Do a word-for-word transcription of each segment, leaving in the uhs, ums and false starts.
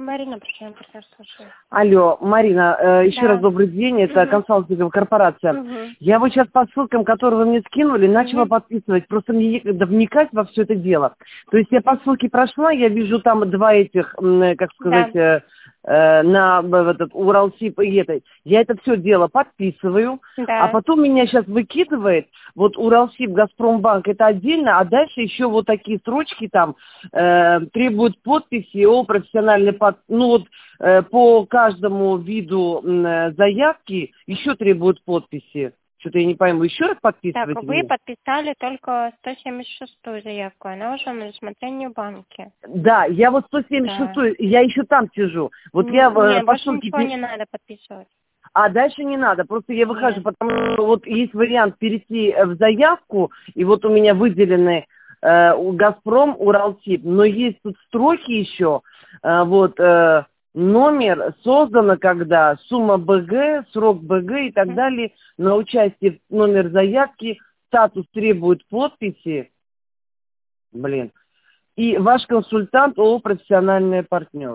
Марина, причем партнер, слушаю. Алло, Марина, э, еще Да. раз добрый день, это Угу. консалтинговая корпорация. Угу. Я вот сейчас по ссылкам, которые вы мне скинули, начала Угу. подписывать, просто мне некогда вникать во все это дело. То есть я по ссылке прошла, я вижу там два этих, м, как сказать, Да. э, э, на в этот Уралсиб и это. Я это все дело подписываю, а Да. потом меня сейчас выкидывает, вот Уралсиб, Газпромбанк, это отдельно, а дальше еще вот такие строчки там э, требуют подписи о профессиональной под... ну вот э, по каждому виду э, заявки еще требуют подписи. Что-то я не пойму, еще раз Так, подписывать вы мне? подписали только сто семьдесят шестую заявку, она уже на рассмотрении в банке. Да, я вот сто семьдесят Да. шесть, я еще там сижу. Вот я Н- э, Нет, по больше ссылке... ничего пе- не надо подписывать. А дальше не надо, просто я выхожу, Нет. потому что вот есть вариант перейти э, в заявку, и вот у меня выделены э, у Газпром, Уралсиб, но есть тут строки еще, э, вот э, номер, создано когда, сумма БГ, срок БГ и так Мгм. далее, на участие номер заявки, статус требует подписи, блин, и ваш консультант ООО «Профессиональный партнер».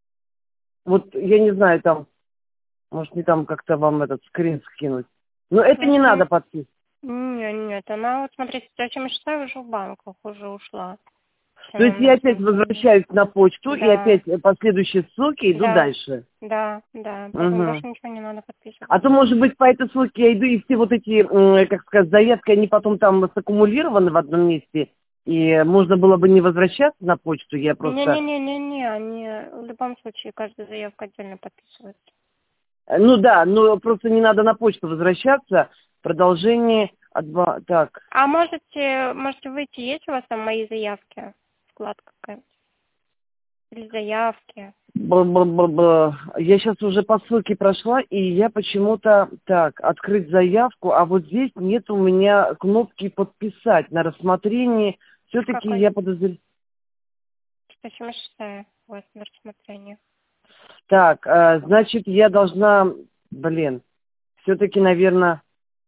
Вот я не знаю, там, может, не там как-то вам этот скрин скинуть. Но это не Мгм. надо подписывать. Нет, нет, она, вот смотрите, сто семьдесят шестая уже в банках, уже ушла. То Она есть на я опять рассмотрении. возвращаюсь на почту и Да, опять по следующей ссылке иду да, дальше. да, да, поэтому Мгм. больше ничего не надо подписывать. А то, может быть, по этой ссылке я иду, и все вот эти, м, как сказать, заявки, они потом там саккумулированы в одном месте, и можно было бы не возвращаться на почту, я просто... Не-не-не-не-не, они в любом случае каждая заявка отдельно подписывается. э, Ну да, но просто не надо на почту возвращаться. Продолжение... Отба... Так, А можете, можете выйти, есть у вас там мои заявки? Вкладка какая-нибудь? Или заявки? Б-б-б-б. Я сейчас уже по ссылке прошла, и я почему-то... Так, открыть заявку, а вот здесь нет у меня кнопки «Подписать» на рассмотрение. В Все-таки какой? я подозреваю... сто семьдесят шестая у вас на рассмотрение. Так, э, значит, я должна... Блин, все-таки, наверное...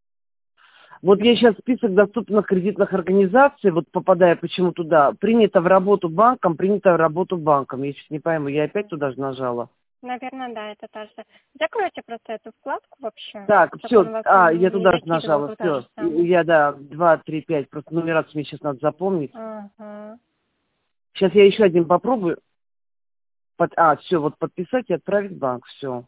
Вот я сейчас список доступных кредитных организаций, вот попадая почему туда, принято в работу банком, принято в работу банком. Я чуть не пойму, я опять туда же нажала. Наверное, да, это та же. Закройте просто эту вкладку вообще, Так, чтобы все, он вас а, я не туда же закидывал нажала, туда же все. самое. Я, да, два, три, пять, просто нумерацию мне сейчас надо запомнить. Ага. Сейчас я еще один попробую. Под, а, все, вот подписать и отправить в банк, все.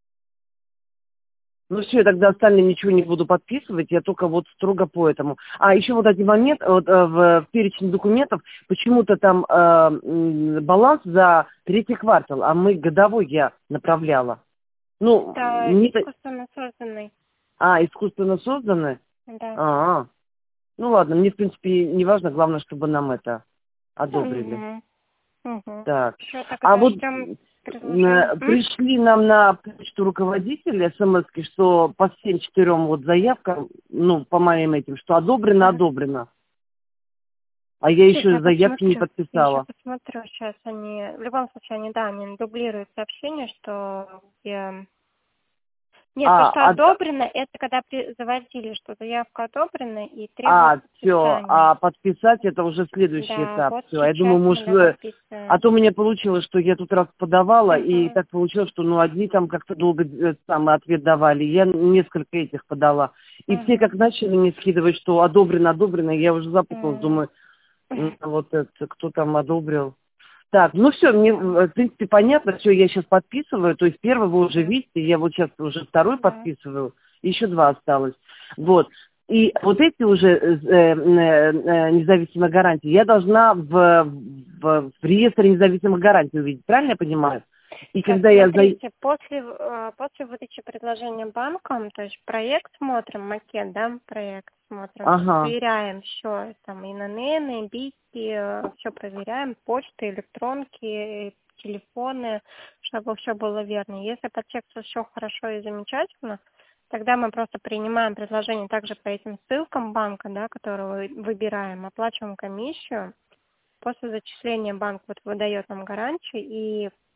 Ну все, я тогда остальные ничего не буду подписывать, я только вот строго по этому. А еще вот один момент, вот э, в, в перечне документов почему-то там э, м, баланс за третий квартал, а мы годовой я направляла. Ну, Это не... та- искусственно созданный. А, искусственно созданы? Да. А, ну ладно, мне в принципе не важно, главное, чтобы нам это одобрили. Угу. Угу. Так, Все, а тогда вот ждем м, предложения. э, М? пришли нам на почту руководителя смс-ки, что по всем четырем вот заявкам, ну, по моим этим, что одобрено, Так. одобрено. А я Сейчас еще я заявки не посмотрю. Я еще подписала. посмотрю. Сейчас они... В любом случае, они, да, они дублируют сообщение, что... где- Нет, то, А, что а, одобрено, это когда при- заводили, что заявка одобрена и требуется а, все, подписание. а подписать это уже следующий Да, этап. вот Все, я сейчас думаю, мы, может, да, вы... А подписываем. то у меня получилось, что я тут раз подавала, и Угу. так получилось, что ну одни там как-то долго э, там ответ давали. Я несколько этих подала. И все как Угу. начали мне скидывать, что одобрено, одобрено, я уже запуталась, М. думаю, м, вот это, кто там одобрил. Так, ну все, мне, Да. в принципе, понятно, все, я сейчас подписываю, то есть первый вы уже Мгм. видите, я вот сейчас уже второй Да. подписываю, еще два осталось. Вот. И вот эти уже э, э, э, независимые гарантии я должна в, в, в реестре независимых гарантий увидеть, правильно я понимаю? И Так, когда я... За... смотрите, после, э, после выдачи предложения банком, то есть проект смотрим, макет, да, проект смотрим, Ага. проверяем все, там, и ИНН, и БИКи, все проверяем, почты, электронки, телефоны, чтобы все было верно. Если по тексту все хорошо и замечательно, тогда мы просто принимаем предложение также по этим ссылкам банка, да, которые выбираем, оплачиваем комиссию. После зачисления банк вот выдает нам гарантию, и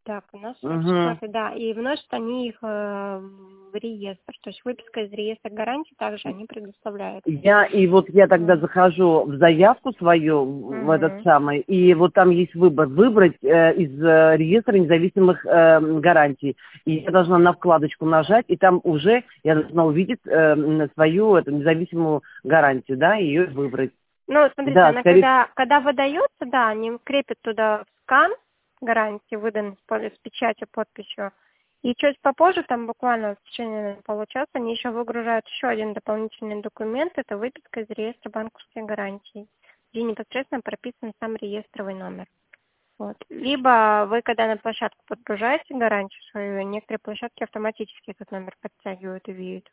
Так, у нас сорок Угу. четвёртый, да, и вносят они их э, в реестр, то есть выписка из реестра гарантий также они предоставляют. Я, и вот я тогда Мгм. захожу в заявку свою, в этот Мгм. самый, и вот там есть выбор, выбрать э, из э, реестра независимых э, гарантий. И я должна на вкладочку нажать, и там уже я должна увидеть э, свою эту независимую гарантию, да, и ее выбрать. Ну, смотрите, Да, она скорее когда, когда выдается, да, они крепят туда скан гарантии, выдан с, пол- с печатью, подписью. И чуть попозже, там буквально в течение получаса, они еще выгружают еще один дополнительный документ, это выписка из реестра банковских гарантий, где непосредственно прописан сам реестровый номер. Вот. Либо вы, когда на площадку подгружаете гарантию свою, некоторые площадки автоматически этот номер подтягивают и видят.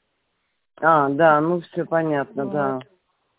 А, да, ну все понятно, Вот. да.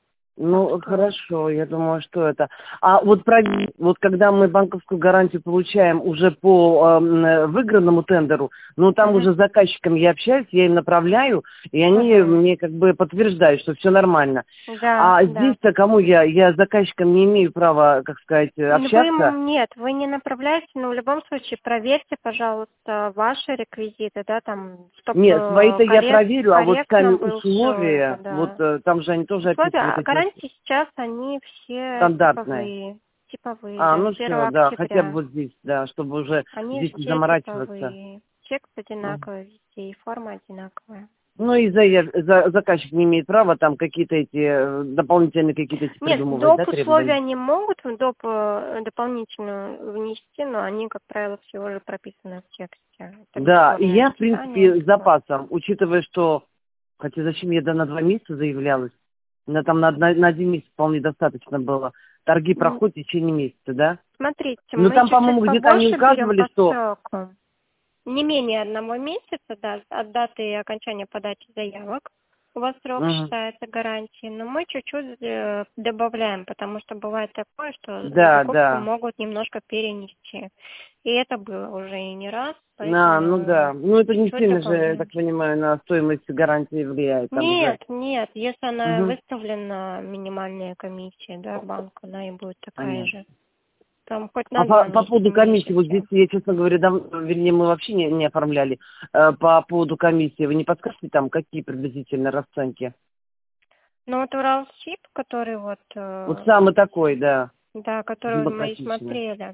Так Ну, что... хорошо, я думаю, что это. А вот, про, вот когда мы банковскую гарантию получаем уже по э, выигранному тендеру, ну, там Мгм. уже с заказчиком я общаюсь, я им направляю, и они Мгм. мне как бы подтверждают, что все нормально. Да, А да. здесь-то кому я? Я с заказчиком не имею права, как сказать, Ну, Вы общаться? ему нет, вы не направляете, но в любом случае проверьте, пожалуйста, ваши реквизиты, да, там, Нет, чтобы свои-то я коррект, проверю, а вот сами корректно был все это, условия, вот да. э, там же они тоже Условия, описывают а эти гарантии сейчас они все стандартные. типовые, типовые, А, да, ну с первого все, да, хотя бы октября. вот здесь, да, чтобы уже Они здесь не все заморачиваться. типовые, текст Мгм. одинаковый везде и форма одинаковая. Ну и заяв- за- заказчик не имеет права там какие-то эти э, дополнительные какие-то эти Нет, придумывать, да, доп. Условия требования? они могут в доп. э, Дополнительно внести, но они, как правило, всего же прописаны в тексте. Это Да, и бесспорное я, в расписание. принципе, с запасом, учитывая, что, хотя зачем я да, на два месяца заявлялась, на, там на, на- на один месяц вполне достаточно было. Торги М, проходят в течение месяца, да? Смотрите, Ну мы там, чуть-чуть по-моему, где-то они побольше берем указывали, по что... сроку. Не менее одного месяца, да, от даты окончания подачи заявок. У вас срок Мгм. считается гарантии, но мы чуть-чуть э, добавляем, потому что бывает такое, что Да, закупки да. могут немножко перенести. И это было уже и не раз, А, ну да. поэтому Ну это не чуть-чуть сильно же, я так добавляем. понимаю, на стоимость гарантии влияет. Там же... Нет, нет, если она Угу. выставлена минимальная комиссия, да, банк, она и будет такая Понятно. же. Там хоть А на два по, по месяца поводу комиссии, вот здесь уменьшите. я, честно говоря, давно, вернее, мы вообще не, не оформляли. Э, по поводу комиссии, вы не подскажете там, какие приблизительно расценки? Ну вот Уралсиб, который вот, Вот э, самый такой, да, да, который вот мы и демократичный. смотрели,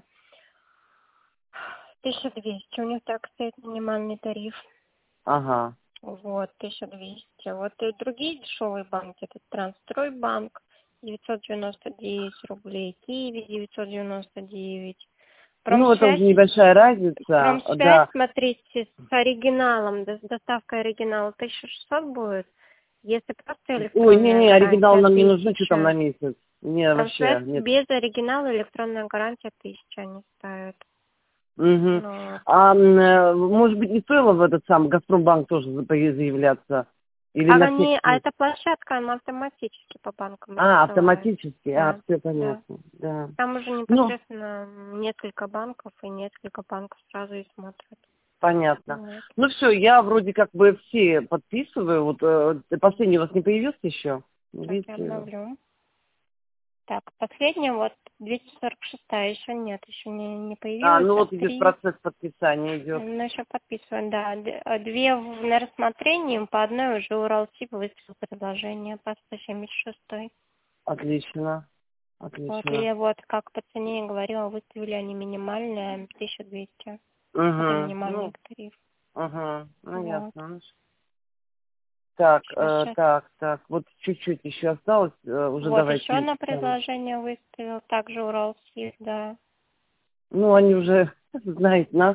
тысяча двести, у них так стоит минимальный тариф. Ага. Вот, тысяча двести. Вот и другие дешевые банки, это Трансстройбанк, девятьсот девяносто девять рублей, Киви девятьсот девяносто девять. Ну, это уже Промсвязь, небольшая разница, промсвязь, да. смотрите, с оригиналом, да, с доставкой оригинала тысяча шестьсот будет. Если просто Ой, электронная не-не, оригинал гарантия нам не нужен, что там на тысяча. месяц. Не, Промсвязь вообще, нет. без оригинала электронная гарантия тысяча они ставят. Угу. Ну, вот. А, м, э, может быть, не стоило в этот сам Газпромбанк тоже за- заявляться? Или А на всякий они, а случай? эта площадка, она автоматически по банкам А, рассылает. автоматически? А, Да, все да. понятно, да. Там уже Ну, непосредственно несколько банков, и несколько банков сразу и смотрят. понятно. Вот. Ну все, я вроде как бы все подписываю. Вот э, последний у вас не появился еще? Так, я Видите? обновлю. Так, последняя вот двести сорок шесть еще нет, еще не, не А, появилась, ну а вот идет три, процесс подписания идет. ну, еще подписываем, да. Д- а Две в- на рассмотрении, по одной уже Уралсиб выставил предложение по сто семьдесят шесть. Отлично, Вот, отлично. и вот, как по цене я говорила, выставили они минимальное тысяча двести. Это Угу. минимальный Ну, тариф. угу. Ну Вот. ясно. Ну, Так, Сейчас, э, сейчас. так, так, вот чуть-чуть еще осталось, э, уже Вот еще давайте. одно Там. предложение выставил, также Уралсиб, да. Ну, они уже знают нас,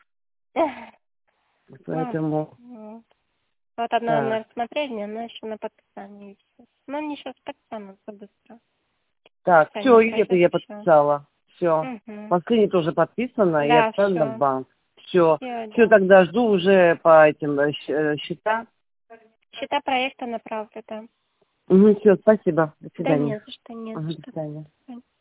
Ну, поэтому вот. Вот одна на так. рассмотрение, она еще на подписании висит. Но они сейчас подтянутся быстро. Так, все, Подписание и это пройдет, я все. подписала. Все. Угу. Последний тоже подписано и Да, отправлено в все. банк. Все. Все, Все, да. тогда жду уже по этим э, щ- э, счета. Счета проекта направлю, да. Угу, все, спасибо. До Да свидания. не за что, не Угу, за до что. свидания. До свидания.